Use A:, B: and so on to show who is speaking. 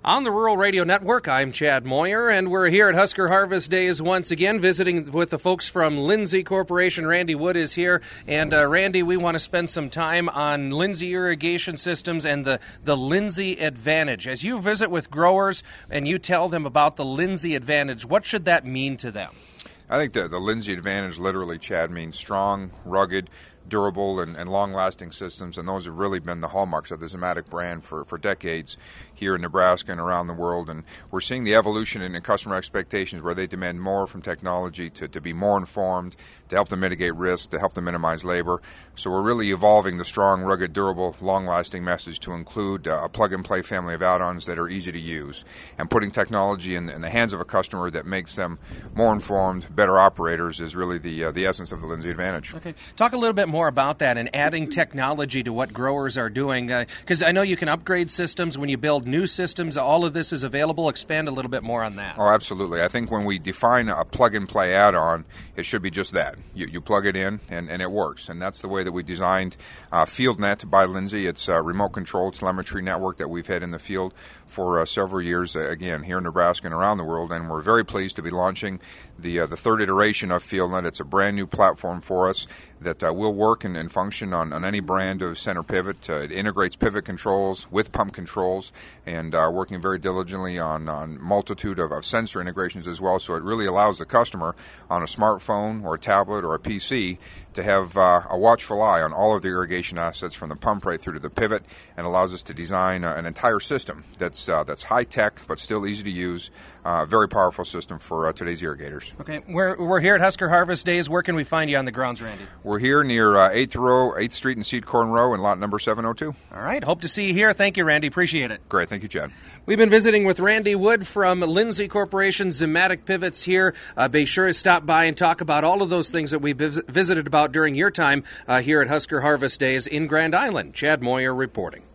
A: On the Rural Radio Network, I'm Chad Moyer, and we're here at Husker Harvest Days once again, visiting with the folks from Lindsay Corporation. Randy Wood is here, and Randy, we want to spend some time on Lindsay irrigation systems and the Lindsay Advantage. As you visit with growers and you tell them about the Lindsay Advantage, what should that mean to them?
B: I think the Lindsay Advantage literally, Chad, means strong, rugged, durable, and long-lasting systems, and those have really been the hallmarks of the Zimmatic brand for decades here in Nebraska and around the world. And we're seeing the evolution in customer expectations where they demand more from technology to be more informed, to help them mitigate risk, to help them minimize labor. So we're really evolving the strong, rugged, durable, long-lasting message to include a plug-and-play family of add-ons that are easy to use, and putting technology in the hands of a customer that makes them more informed, better operators is really the essence of the Lindsay Advantage.
A: Okay. Talk a little bit more about that and adding technology to what growers are doing, because I know you can upgrade systems when you build new systems. All of this is available. Expand a little bit more on that.
B: Oh, absolutely. I think when we define a plug-and-play add-on, it should be just that. You plug it in, and it works. And that's the way that we designed FieldNet by Lindsay. It's a remote-controlled telemetry network that we've had in the field for several years, again, here in Nebraska and around the world. And we're very pleased to be launching the third iteration of FieldNet. It's a brand-new platform for us that will work and function on any brand of center pivot. It integrates pivot controls with pump controls, and working very diligently on multitude of sensor integrations as well. So it really allows the customer on a smartphone or a tablet or a PC to have a watchful eye on all of the irrigation assets from the pump right through to the pivot, and allows us to design an entire system that's high-tech but still easy to use. Very powerful system for today's irrigators.
A: Okay, we're here at Husker Harvest Days. Where can we find you on the grounds, Randy?
B: We're here near 8th Street and Seed Corn Row in lot number 702.
A: All right, hope to see you here. Thank you, Randy. Appreciate it.
B: Great, thank you, Chad.
A: We've been visiting with Randy Wood from Lindsay Corporation, Zimmatic Pivots here. Be sure to stop by and talk about all of those things that we visited about during your time here at Husker Harvest Days in Grand Island. Chad Moyer reporting.